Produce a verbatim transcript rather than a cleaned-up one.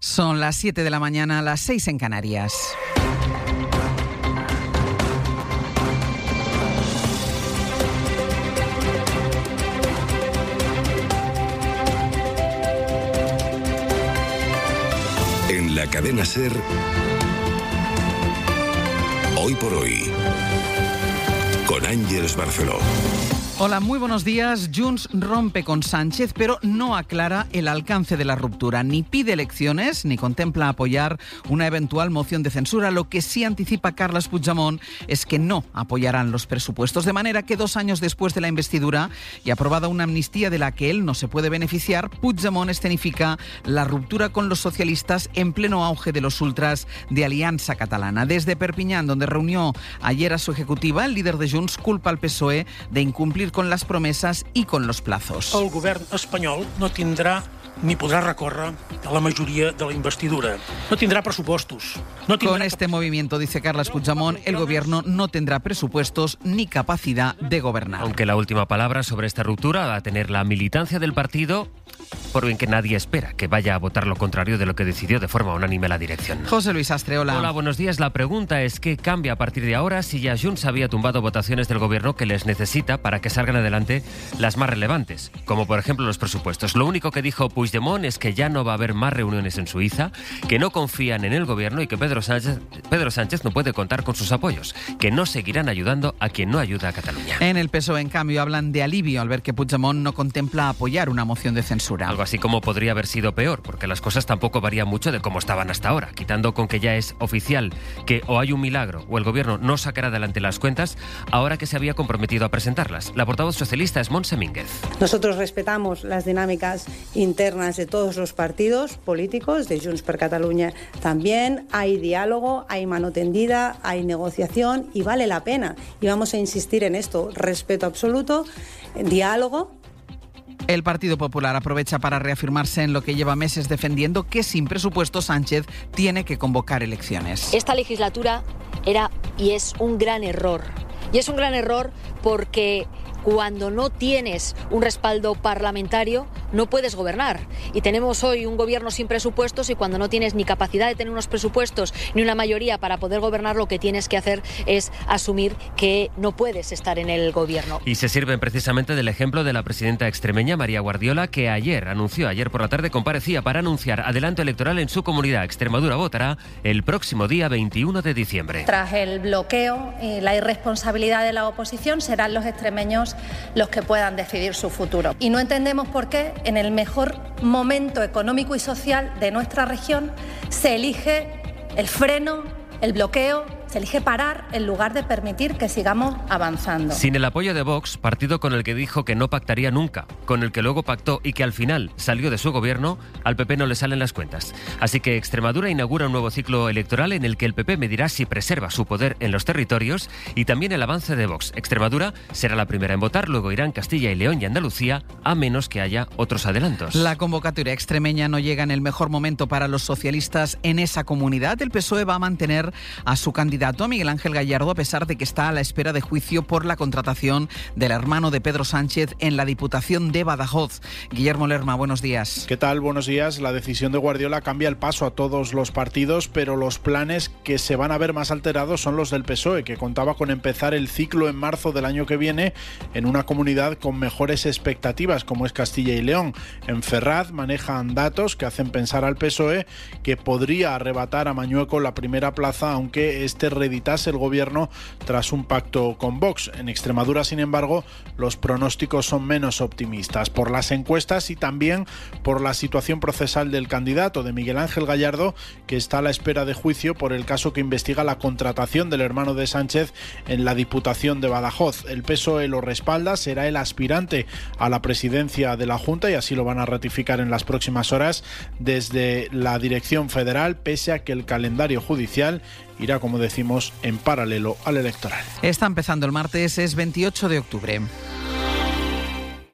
Son las siete de la mañana, las seis en Canarias. En la cadena SER, Hoy por Hoy, con Ángeles Barceló. Hola, muy buenos días. Junts rompe con Sánchez, pero no aclara el alcance de la ruptura. Ni pide elecciones, ni contempla apoyar una eventual moción de censura. Lo que sí anticipa Carles Puigdemont es que no apoyarán los presupuestos. De manera que dos años después de la investidura y aprobada una amnistía de la que él no se puede beneficiar, Puigdemont escenifica la ruptura con los socialistas en pleno auge de los ultras de Alianza Catalana. Desde Perpiñán, donde reunió ayer a su ejecutiva, el líder de Junts culpa al P S O E de incumplir con las promesas y con los plazos. El govern espanyol no tindrà ni podrà recórrer a la majoria de la investidura. No tendrá presupuestos. No tendrá... Con este movimiento, dice Carles Puigdemont, el gobierno no tendrá presupuestos ni capacidad de gobernar. Aunque la última palabra sobre esta ruptura va a tener la militancia del partido, por bien que nadie espera que vaya a votar lo contrario de lo que decidió de forma unánime la dirección. José Luis Astre, hola. Hola, buenos días. La pregunta es ¿qué cambia a partir de ahora si ya Junts había tumbado votaciones del gobierno que les necesita para que salgan adelante las más relevantes, como por ejemplo los presupuestos? Lo único que dijo Puigdemont es que ya no va a haber más reuniones en Suiza, que no confían en el gobierno y que Pedro Sánchez, Pedro Sánchez no puede contar con sus apoyos, que no seguirán ayudando a quien no ayuda a Cataluña. En el P S O E, en cambio, hablan de alivio al ver que Puigdemont no contempla apoyar una moción de censura. Algo así como podría haber sido peor, porque las cosas tampoco varían mucho de cómo estaban hasta ahora. Quitando con que ya es oficial que o hay un milagro o el gobierno no sacará adelante las cuentas, ahora que se había comprometido a presentarlas. La portavoz socialista es Montse Mínguez. Nosotros respetamos las dinámicas internas de todos los partidos políticos, de Junts per Catalunya también. Hay diálogo, hay mano tendida, hay negociación y vale la pena. Y vamos a insistir en esto, respeto absoluto, diálogo. El Partido Popular aprovecha para reafirmarse en lo que lleva meses defendiendo, que sin presupuesto Sánchez tiene que convocar elecciones. Esta legislatura era y es un gran error. Y es un gran error porque cuando no tienes un respaldo parlamentario no puedes gobernar. Y tenemos hoy un gobierno sin presupuestos y cuando no tienes ni capacidad de tener unos presupuestos ni una mayoría para poder gobernar, lo que tienes que hacer es asumir que no puedes estar en el gobierno. Y se sirven precisamente del ejemplo de la presidenta extremeña María Guardiola, que ayer anunció, ayer por la tarde comparecía para anunciar adelanto electoral en su comunidad. Extremadura votará el próximo día veintiuno de diciembre. Tras el bloqueo y la irresponsabilidad de la oposición, serán los extremeños los que puedan decidir su futuro. Y no entendemos por qué en el mejor momento económico y social de nuestra región se elige el freno, el bloqueo, se elige parar en lugar de permitir que sigamos avanzando. Sin el apoyo de Vox, partido con el que dijo que no pactaría nunca, con el que luego pactó y que al final salió de su gobierno, al P P no le salen las cuentas. Así que Extremadura inaugura un nuevo ciclo electoral en el que el P P medirá si preserva su poder en los territorios y también el avance de Vox. Extremadura será la primera en votar, luego irán Castilla y León y Andalucía, a menos que haya otros adelantos. La convocatoria extremeña no llega en el mejor momento para los socialistas en esa comunidad. El P S O E va a mantener a su candidato Miguel Ángel Gallardo, a pesar de que está a la espera de juicio por la contratación del hermano de Pedro Sánchez en la Diputación de Badajoz. Guillermo Lerma, buenos días. ¿Qué tal? Buenos días. La decisión de Guardiola cambia el paso a todos los partidos, pero los planes que se van a ver más alterados son los del P S O E, que contaba con empezar el ciclo en marzo del año que viene en una comunidad con mejores expectativas, como es Castilla y León. En Ferraz manejan datos que hacen pensar al P S O E que podría arrebatar a Mañueco la primera plaza, aunque este reeditase el gobierno tras un pacto con Vox. En Extremadura, sin embargo, los pronósticos son menos optimistas por las encuestas y también por la situación procesal del candidato, de Miguel Ángel Gallardo, que está a la espera de juicio por el caso que investiga la contratación del hermano de Sánchez en la Diputación de Badajoz. El P S O E lo respalda, será el aspirante a la presidencia de la Junta y así lo van a ratificar en las próximas horas desde la dirección federal, pese a que el calendario judicial irá, como decimos, en paralelo al electoral. Está empezando el martes, es veintiocho de octubre.